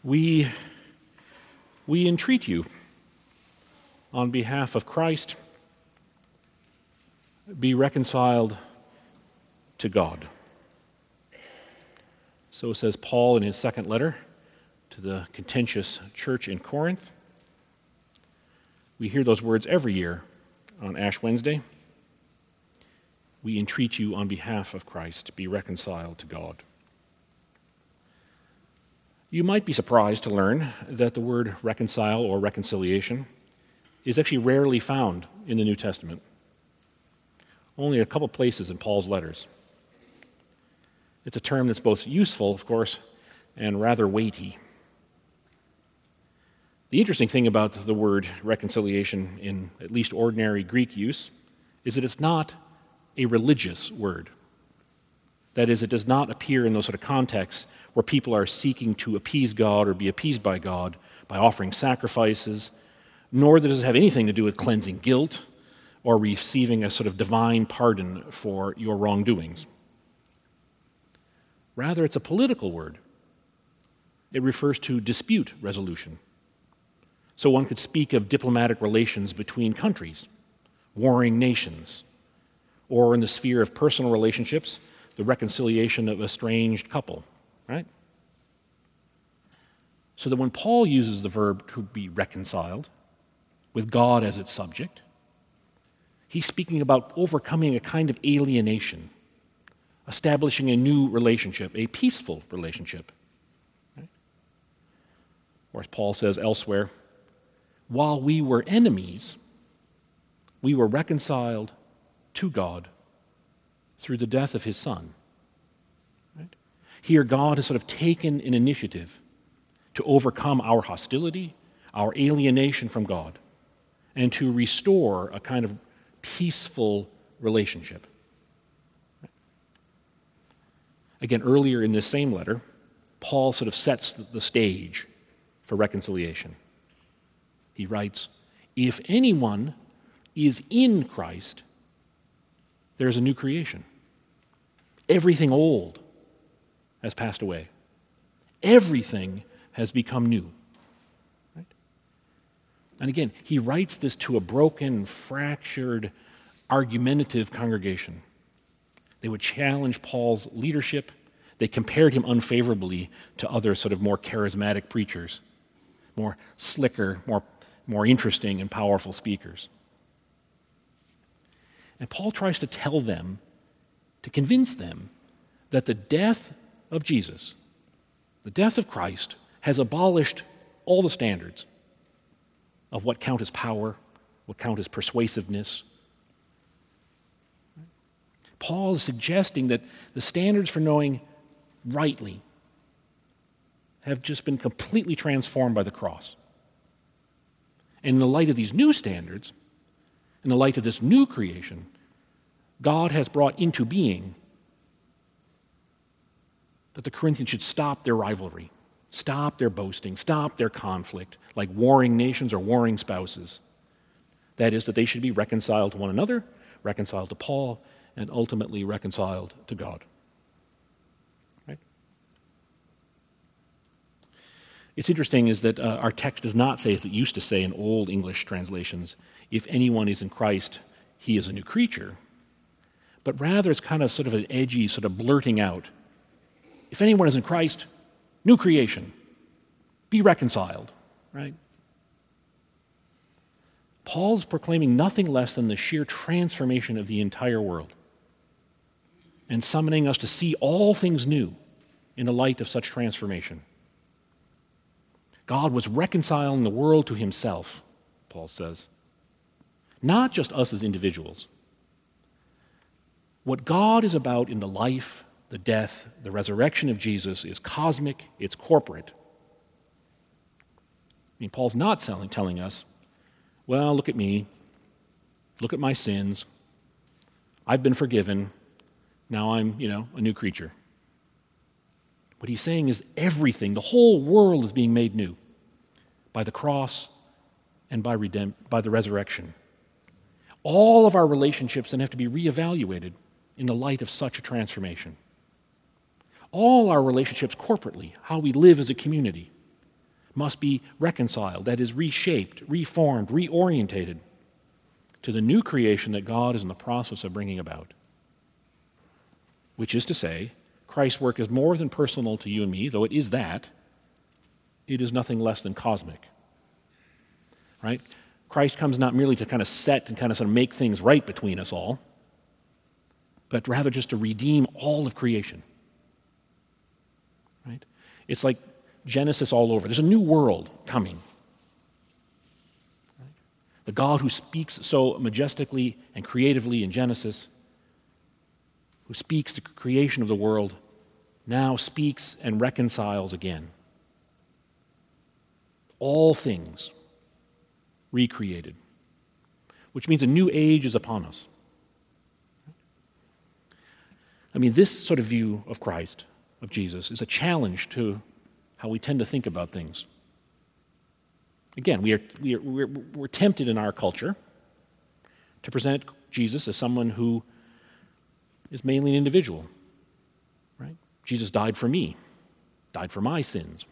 We entreat you on behalf of Christ, be reconciled to God. So says Paul in his second letter to the contentious church in Corinth. We hear those words every year on Ash Wednesday. We entreat you on behalf of Christ, be reconciled to God. You might be surprised to learn that the word reconcile or reconciliation is actually rarely found in the New Testament. Only a couple places in Paul's letters. It's a term that's both useful, of course, and rather weighty. The interesting thing about the word reconciliation in at least ordinary Greek use is that it's not a religious word. That is, it does not appear in those sort of contexts where people are seeking to appease God or be appeased by God by offering sacrifices, nor does it have anything to do with cleansing guilt or receiving a sort of divine pardon for your wrongdoings. Rather, it's a political word. It refers to dispute resolution. So one could speak of diplomatic relations between countries, warring nations, or in the sphere of personal relationships, the reconciliation of a estranged couple, right? So that when Paul uses the verb to be reconciled, with God as its subject, he's speaking about overcoming a kind of alienation, establishing a new relationship, a peaceful relationship. Right? Or as Paul says elsewhere, while we were enemies, we were reconciled to God through the death of his Son. Right? Here, God has sort of taken an initiative to overcome our hostility, our alienation from God, and to restore a kind of peaceful relationship. Again, earlier in this same letter, Paul sort of sets the stage for reconciliation. He writes, "If anyone is in Christ, there is a new creation. Everything old has passed away. Everything has become new." Right? And again, he writes this to a broken, fractured, argumentative congregation. They would challenge Paul's leadership. They compared him unfavorably to other sort of more charismatic preachers, more slicker, more interesting and powerful speakers. And Paul tries to tell them, to convince them, that the death of Jesus, the death of Christ, has abolished all the standards of what count as power, what count as persuasiveness. Paul is suggesting that the standards for knowing rightly have just been completely transformed by the cross. And in the light of these new standards, in the light of this new creation, God has brought into being that the Corinthians should stop their rivalry, stop their boasting, stop their conflict, like warring nations or warring spouses. That is, that they should be reconciled to one another, reconciled to Paul, and ultimately reconciled to God. Right? It's interesting is that our text does not say, as it used to say in old English translations, if anyone is in Christ, he is a new creature. But rather it's kind of sort of an edgy sort of blurting out. If anyone is in Christ, new creation, be reconciled, right? Paul's proclaiming nothing less than the sheer transformation of the entire world and summoning us to see all things new in the light of such transformation. God was reconciling the world to himself, Paul says. Not just us as individuals. What God is about in the life, the death, the resurrection of Jesus is cosmic, it's corporate. I mean, Paul's not telling us, well, look at me, look at my sins, I've been forgiven, now I'm, a new creature. What he's saying is everything, the whole world is being made new by the cross and by the resurrection. All of our relationships then have to be reevaluated in the light of such a transformation. All our relationships corporately, how we live as a community, must be reconciled, that is, reshaped, reformed, reorientated to the new creation that God is in the process of bringing about. Which is to say, Christ's work is more than personal to you and me, though it is that. It is nothing less than cosmic. Right? Christ comes not merely to kind of set and kind of sort of make things right between us all, but rather just to redeem all of creation. Right? It's like Genesis all over. There's a new world coming. Right? The God who speaks so majestically and creatively in Genesis, who speaks the creation of the world, now speaks and reconciles again. All things recreated, which means a new age is upon us. I mean, this sort of view of Christ, of Jesus, is a challenge to how we tend to think about things. Again, we're tempted in our culture to present Jesus as someone who is mainly an individual, right? Jesus died for me, died for my sins.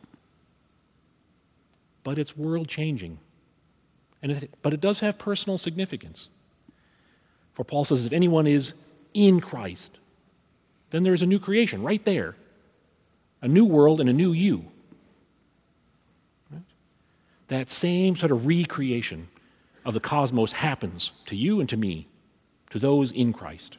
But it's world-changing. But it does have personal significance. For Paul says, if anyone is in Christ, then there is a new creation right there. A new world and a new you. Right? That same sort of recreation of the cosmos happens to you and to me, to those in Christ.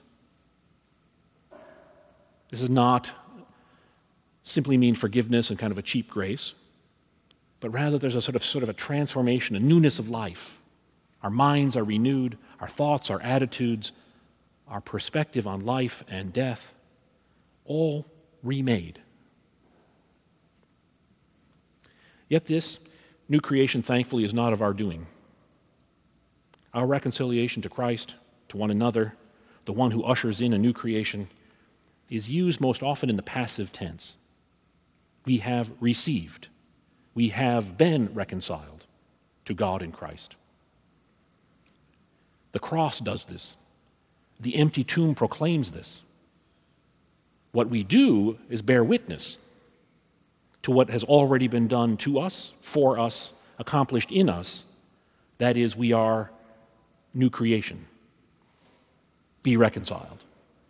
This does not simply mean forgiveness and kind of a cheap grace, but rather there's a sort of a transformation, a newness of life. Our minds are renewed, our thoughts, our attitudes, our perspective on life and death, all remade. Yet this new creation, thankfully, is not of our doing. Our reconciliation to Christ, to one another, the one who ushers in a new creation, is used most often in the passive tense. We have received. We have been reconciled to God in Christ. The cross does this. The empty tomb proclaims this. What we do is bear witness to what has already been done to us, for us, accomplished in us. That is, we are new creation. Be reconciled.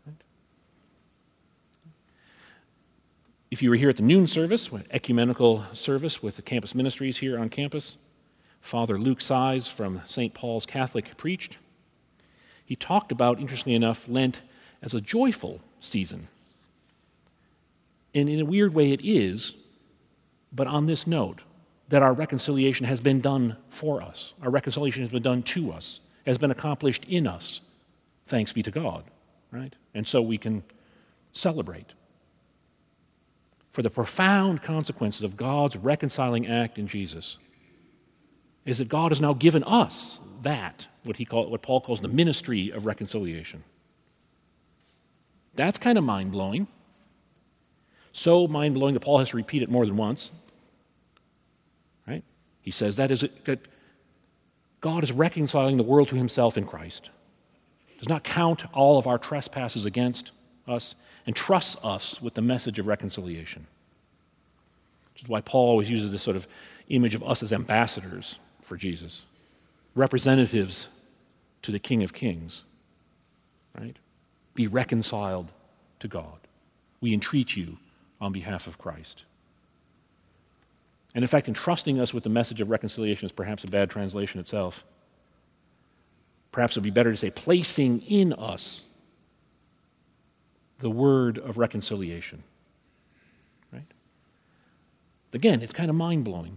If you were here at the noon service, ecumenical service with the campus ministries here on campus, Father Luke Size from St. Paul's Catholic preached. He talked about, interestingly enough, Lent as a joyful season. And in a weird way it is, but on this note, that our reconciliation has been done for us. Our reconciliation has been done to us, has been accomplished in us, thanks be to God, right? And so we can celebrate. For the profound consequences of God's reconciling act in Jesus is that God has now given us that, what Paul calls the ministry of reconciliation. That's kind of mind-blowing. So mind-blowing that Paul has to repeat it more than once. Right? He says that God is reconciling the world to himself in Christ. Does not count all of our trespasses against us, and trusts us with the message of reconciliation. Which is why Paul always uses this sort of image of us as ambassadors for Jesus, representatives to the King of Kings. Right? Be reconciled to God. We entreat you on behalf of Christ. And in fact, entrusting us with the message of reconciliation is perhaps a bad translation itself. Perhaps it would be better to say placing in us the word of reconciliation. Right? Again, it's kind of mind-blowing.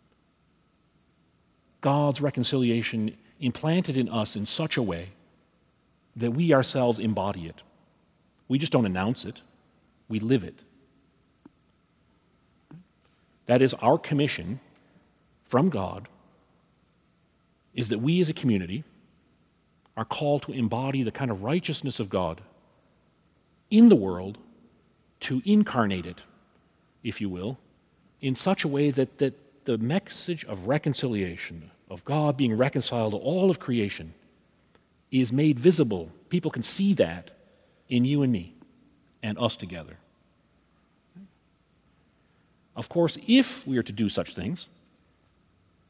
God's reconciliation implanted in us in such a way that we ourselves embody it. We just don't announce it, we live it. That is our commission from God, is that we as a community are called to embody the kind of righteousness of God in the world, to incarnate it, if you will, in such a way that the message of reconciliation, of God being reconciled to all of creation, is made visible. People can see that in you and me and us together. Of course, if we are to do such things,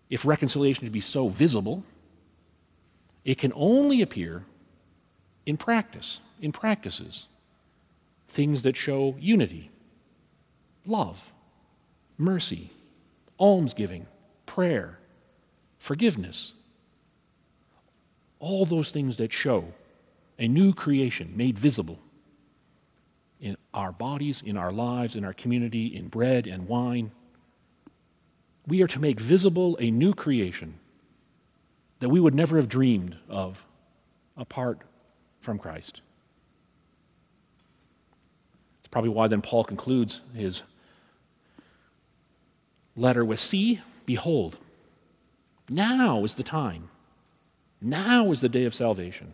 if reconciliation is to be so visible, it can only appear in practice, in practices, things that show unity, love, mercy, almsgiving, prayer, forgiveness. All those things that show a new creation made visible in our bodies, in our lives, in our community, in bread and wine. We are to make visible a new creation that we would never have dreamed of apart from Christ. It's probably why then Paul concludes his letter with, "See, behold, now is the time. Now is the day of salvation."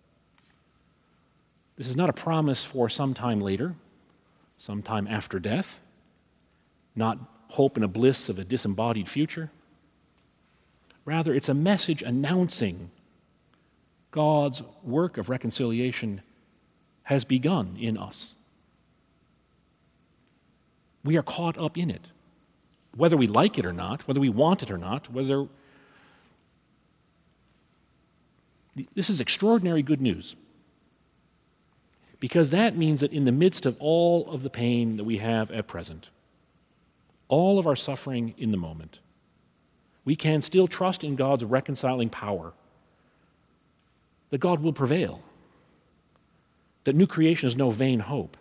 This is not a promise for some time later, some time after death, not hope and a bliss of a disembodied future. Rather, it's a message announcing God's work of reconciliation has begun in us. We are caught up in it, whether we like it or not, whether we want it or not, whether... This is extraordinary good news, because that means that in the midst of all of the pain that we have at present, all of our suffering in the moment, we can still trust in God's reconciling power, that God will prevail, that new creation is no vain hope.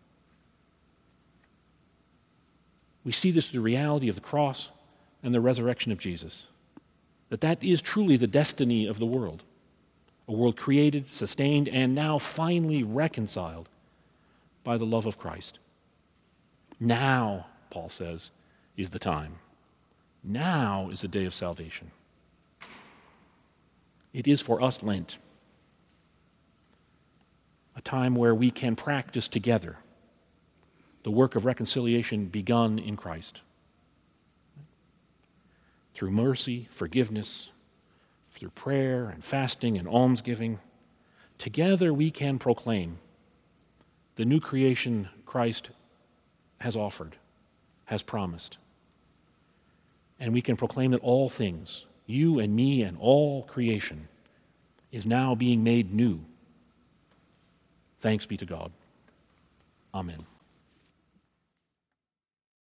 We see this through the reality of the cross and the resurrection of Jesus, that is truly the destiny of the world. A world created, sustained, and now finally reconciled by the love of Christ. Now, Paul says, is the time. Now is the day of salvation. It is for us Lent, a time where we can practice together the work of reconciliation begun in Christ. Through mercy, forgiveness, through prayer and fasting and almsgiving, together we can proclaim the new creation Christ has offered, has promised. And we can proclaim that all things, you and me and all creation, is now being made new. Thanks be to God. Amen.